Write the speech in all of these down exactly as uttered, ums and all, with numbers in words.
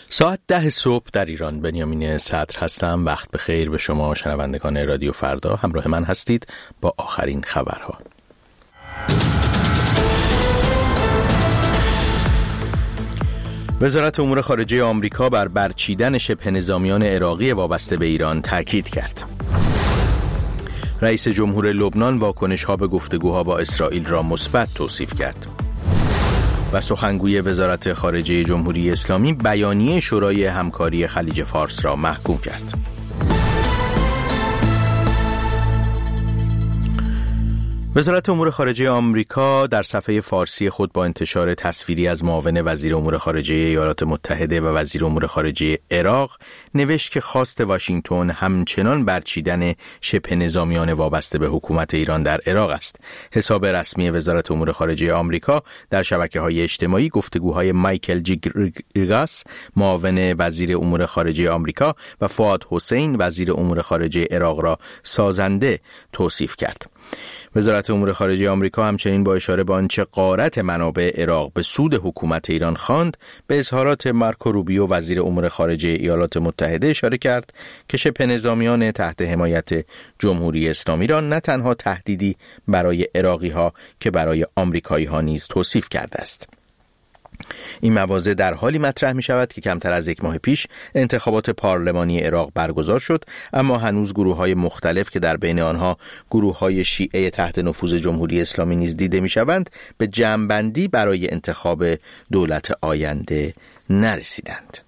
ساعت ده صبح در ایران. بنیامین صدر هستم. وقت بخیر به شما شنوندگان رادیو فردا. همراه من هستید با آخرین خبرها. وزارت امور خارجه آمریکا بر برچیدن شبه نظامیان عراقی وابسته به ایران تاکید کرد. رئیس جمهور لبنان واکنش‌ها به گفتگوها با اسرائیل را مثبت توصیف کرد. و سخنگوی وزارت خارجه جمهوری اسلامی بیانیه شورای همکاری خلیج فارس را محکوم کرد. وزارت امور خارجه آمریکا در صفحه فارسی خود با انتشار تصویری از معاون وزیر امور خارجه ایالات متحده و وزیر امور خارجه عراق نوشت که خواست واشنگتن همچنان برچیدن شبه نظامیان وابسته به حکومت ایران در عراق است. حساب رسمی وزارت امور خارجه آمریکا در شبکه‌های اجتماعی گفتگوهای مایکل جی گریگاس معاون وزیر امور خارجه آمریکا و فؤاد حسین وزیر امور خارجه عراق را سازنده توصیف کرد. وزارت امور خارجه آمریکا همچنین با اشاره به آنچه غارت منابع عراق به سود حکومت ایران خواند به اظهارات مارکو روبیو وزیر امور خارجه ایالات متحده اشاره کرد که شبه نظامیان تحت حمایت جمهوری اسلامی را نه تنها تهدیدی برای عراقی ها که برای آمریکایی ها نیز توصیف کرده است. این مواضع در حالی مطرح می شود که کمتر از یک ماه پیش انتخابات پارلمانی عراق برگزار شد، اما هنوز گروه های مختلف که در بین آنها گروه های شیعه تحت نفوذ جمهوری اسلامی نیز دیده می شوند به جمع‌بندی برای انتخاب دولت آینده نرسیدند.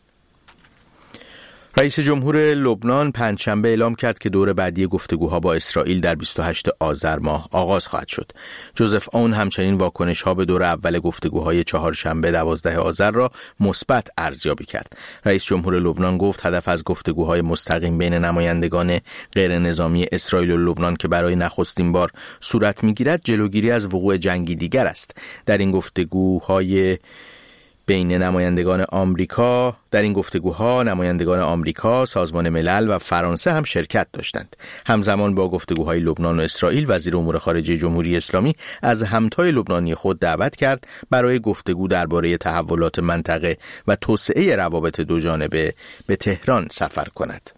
رئیس جمهور لبنان پنجشنبه اعلام کرد که دور بعدی گفتگوها با اسرائیل در بیست و هشتم آذر ماه آغاز خواهد شد. جوزف اون همچنین واکنش‌ها به دور اول گفتگوهای چهارشنبه دوازدهم آذر را مثبت ارزیابی کرد. رئیس جمهور لبنان گفت هدف از گفتگوهای مستقیم بین نمایندگان غیر نظامی اسرائیل و لبنان که برای نخستین بار صورت می‌گیرد جلوگیری از وقوع جنگی دیگر است. در این گفتگوهای بین نمایندگان آمریکا در این گفتگوها نمایندگان آمریکا، سازمان ملل و فرانسه هم شرکت داشتند. همزمان با گفتگوهای لبنان و اسرائیل، وزیر امور خارجه جمهوری اسلامی از همتای لبنانی خود دعوت کرد برای گفتگو درباره تحولات منطقه و توسعه روابط دو جانبه به تهران سفر کند.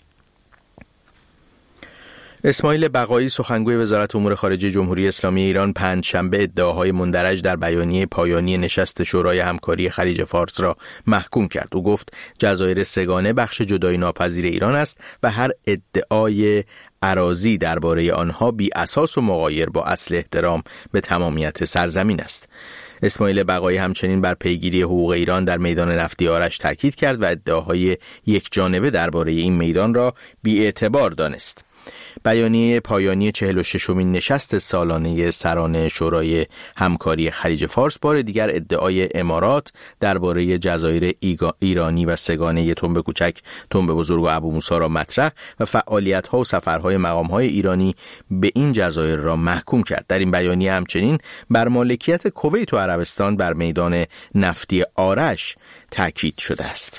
اسماعیل بقایی سخنگوی وزارت امور خارجه جمهوری اسلامی ایران پنجشنبه ادعاهای مندرج در بیانیه پایانی نشست شورای همکاری خلیج فارس را محکوم کرد. او گفت جزایر سه‌گانه بخش جدایی ناپذیر ایران است و هر ادعای اراضی درباره آنها بی اساس و مغایر با اصل احترام به تمامیت سرزمین است. اسماعیل بقایی همچنین بر پیگیری حقوق ایران در میدان نفتی آرش تاکید کرد و ادعاهای یک جانبه درباره این میدان را بی اعتبار دانست. بیانیه پایانی چهل و ششمین نشست سالانه سران شورای همکاری خلیج فارس بار دیگر ادعای امارات درباره جزایر ایرانی و سه‌گانه تنب کوچک، تنب بزرگ و ابو موسی را مطرح و فعالیت‌ها و سفرهای مقام‌های ایرانی به این جزایر را محکوم کرد. در این بیانیه همچنین بر مالکیت کویت و عربستان بر میدان نفتی آرش تاکید شده است.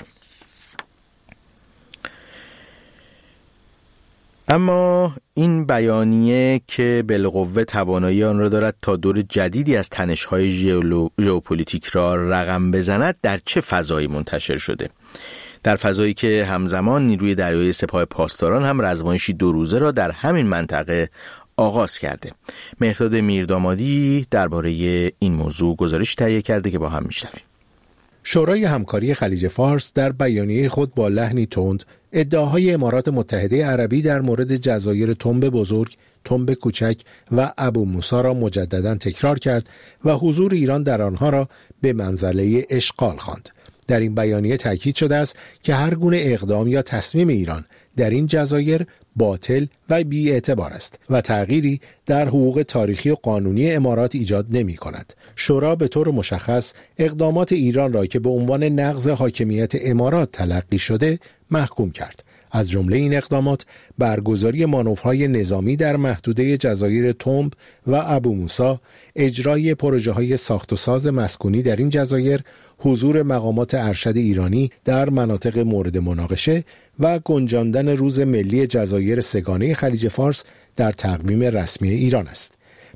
اما این بیانیه که بالقوه توانایی آن را دارد تا دور جدیدی از تنش‌های ژئوپلیتیک را رقم بزند در چه فضایی منتشر شده؟ در فضایی که همزمان نیروی دریایی سپاه پاسداران هم رزمایشی دو روزه را در همین منطقه آغاز کرده. مهرداد میردامادی درباره این موضوع گزارش تهیه کرده که با هم میشنویم. شورای همکاری خلیج فارس در بیانیه خود با لحنی تند ادعاهای امارات متحده عربی در مورد جزایر تنب بزرگ، تنب کوچک و ابو موسی را مجددا تکرار کرد و حضور ایران در آنها را به منزله اشغال خواند. در این بیانیه تاکید شده است که هر گونه اقدام یا تصمیم ایران در این جزایر باطل و بی‌اعتبار است و تغییری در حقوق تاریخی و قانونی امارات ایجاد نمی کند. شورا به طور مشخص اقدامات ایران را که به عنوان نقض حاکمیت امارات تلقی شده محکوم کرد. از جمله این اقدامات برگزاری مانورهای نظامی در محدوده جزایر تنب و ابو موسی، اجرای پروژه‌های ساخت و ساز مسکونی در این جزایر، حضور مقامات ارشد ایرانی در مناطق مورد مناقشه و گنجاندن روز ملی جزایر سه‌گانه خلیج فارس در تقویم رسمی ایران است.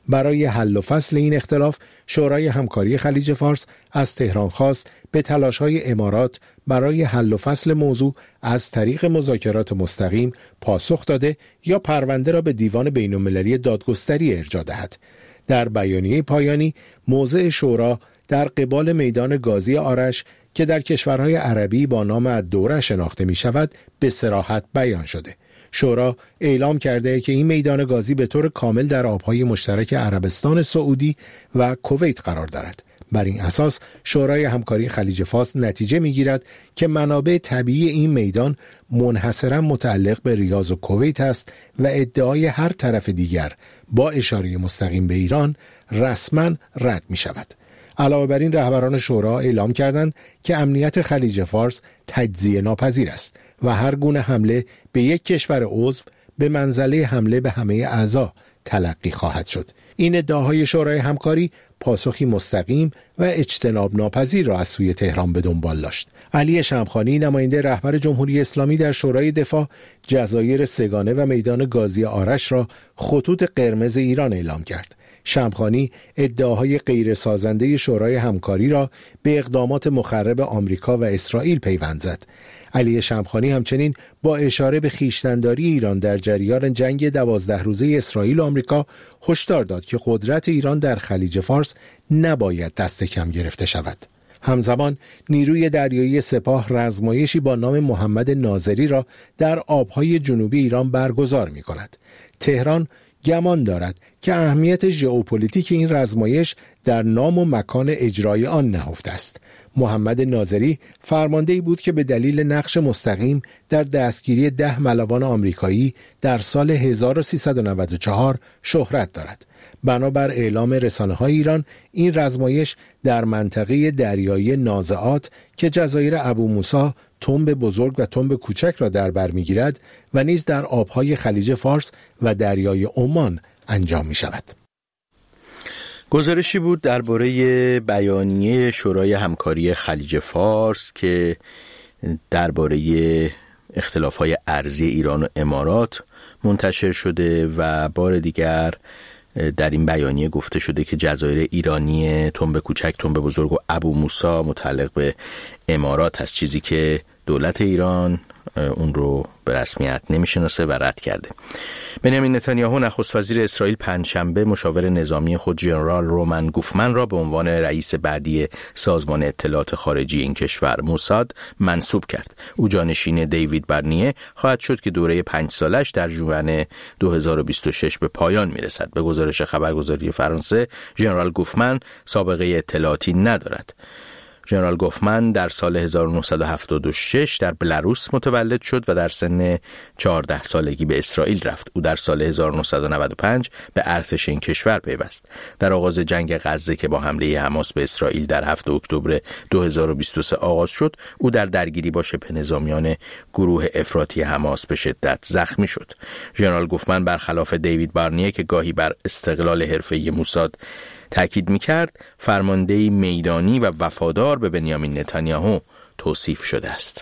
برای حل و فصل این اختلاف، شورای همکاری خلیج فارس از تهران خواست به تلاش‌های امارات برای حل و فصل موضوع از طریق مذاکرات مستقیم پاسخ داده یا پرونده را به دیوان بین‌المللی دادگستری ارجاع دهد. در بیانیه پایانی، موضع شورا در قبال میدان گازی آرش که در کشورهای عربی با نام الدوره شناخته می شود به صراحت بیان شده. شورا اعلام کرده که این میدان گازی به طور کامل در آبهای مشترک عربستان سعودی و کویت قرار دارد. بر این اساس شورای همکاری خلیج فارس نتیجه می‌گیرد که منابع طبیعی این میدان منحصراً متعلق به ریاض و کویت است و ادعای هر طرف دیگر با اشاره مستقیم به ایران رسماً رد می‌شود. علاوه بر این، رهبران شورا اعلام کردند که امنیت خلیج فارس تجزیه ناپذیر است و هر گونه حمله به یک کشور عضو به منزله حمله به همه اعضا تلقی خواهد شد. این ادعاهای شورای همکاری پاسخی مستقیم و اجتناب ناپذیر را از سوی تهران به دنبال داشت. علی شمخانی، نماینده رهبر جمهوری اسلامی در شورای دفاع، جزایر سگانه و میدان گازی آرش را خطوط قرمز ایران اعلام کرد. شمخانی ادعاهای غیر سازنده شورای همکاری را به اقدامات مخرب آمریکا و اسرائیل پیوند زد. علی شمخانی همچنین با اشاره به خویشتن‌داری ایران در جریان جنگ دوازده روزه اسرائیل و آمریکا هشدار داد که قدرت ایران در خلیج فارس نباید دست کم گرفته شود. همزمان نیروی دریایی سپاه رزمایشی با نام محمد ناظری را در آبهای جنوبی ایران برگزار می‌کند. تهران گمان دارد که اهمیت ژئوپلیتیک این رزمایش در نام و مکان اجرای آن نهفته است. محمد ناظری فرمانده‌ای بود که به دلیل نقش مستقیم در دستگیری ده ملوان آمریکایی در سال هزار و سیصد و نود و چهار شهرت دارد. بنابر اعلام رسانه‌های ایران، این رزمایش در منطقه دریایی نازعات که جزایر ابو موسی، تنب بزرگ و تنب کوچک را در بر می‌گیرد و نیز در آبهای خلیج فارس و دریای عمان انجام می‌شود. گزارشی بود درباره بیانیه شورای همکاری خلیج فارس که درباره اختلاف‌های ارضی ایران و امارات منتشر شده و بار دیگر در این بیانیه گفته شده که جزایر ایرانی تنب کوچک، تنب بزرگ و ابو موسی متعلق به امارات هست، چیزی که دولت ایران اون رو به رسمیت نمیشناسه و رد کرده. بنیامین نتانیاهو نخست وزیر اسرائیل پنجشنبه مشاور نظامی خود ژنرال رومن گوفمن را به عنوان رئیس بعدی سازمان اطلاعات خارجی این کشور موساد منصوب کرد. او جانشین دیوید بارنیه خواهد شد که دوره پنج سالش در ژوئن دو هزار و بیست و شش به پایان میرسد. به گزارش خبرگزاری فرانسه، ژنرال گوفمن سابقه اطلاعاتی ندارد. ژنرال گوفمن در سال هزار و نهصد و هفتاد و شش در بلاروس متولد شد و در سن چهارده سالگی به اسرائیل رفت. او در سال هزار و نهصد و نود و پنج به ارتش این کشور پیوست. در آغاز جنگ غزه که با حمله حماس به اسرائیل در هفتم اکتبر دو هزار و بیست و سه آغاز شد، او در درگیری با شبه نظامیان گروه افراطی حماس به شدت زخمی شد. ژنرال گوفمن برخلاف دیوید بارنیه که گاهی بر استقلال حرفه‌ای موساد تأکید می‌کرد، فرماندهی میدانی و وفادار به بنیامین نتانیاهو توصیف شده است.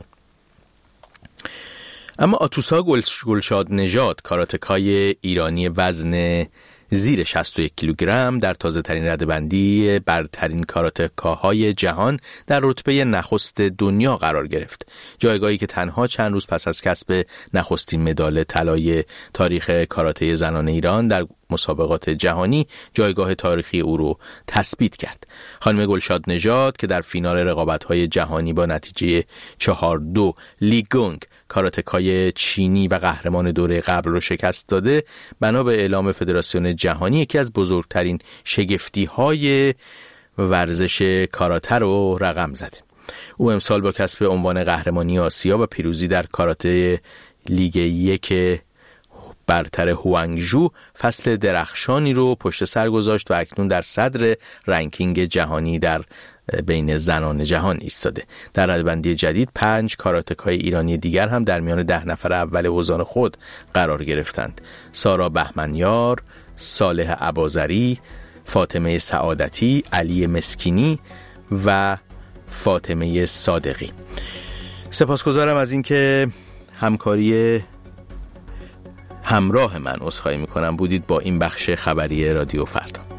اما آتوسا گلشاد نژاد، کاراتکای ایرانی وزن زیر شصت و یک کیلوگرم در تازه ترین رده‌بندی برترین کاراتکاهای جهان در رتبه نخست دنیا قرار گرفت. جایگاهی که تنها چند روز پس از کسب نخستین مدال طلای تاریخ کاراته زنان ایران در مسابقات جهانی جایگاه تاریخی او رو تثبیت کرد. خانم گلشاد نژاد که در فینال رقابت‌های جهانی با نتیجه چهار دو لی گونگ کاراتکای چینی و قهرمان دوره قبل رو شکست داده، بنا به اعلام فدراسیون جهانی یکی از بزرگترین شگفتی‌های ورزش کاراته رو رقم زده. او امسال با کسب عنوان قهرمانی آسیا و پیروزی در کاراته لیگ یک برتر هوانگژو فصل درخشانی رو پشت سر گذاشت و اکنون در صدر رنکینگ جهانی در بین زنان جهان ایستاده. در رده‌بندی جدید پنج کاراتکای ایرانی دیگر هم در میان ده نفر اول حوزان خود قرار گرفتند. سارا بهمنیار، صالح اباظری، فاطمه سعادتی، علی مسکینی و فاطمه صادقی. سپاسگزارم از اینکه همکاری همراه من عذرخواهی میکنم بودید با این بخش خبری رادیو فردا.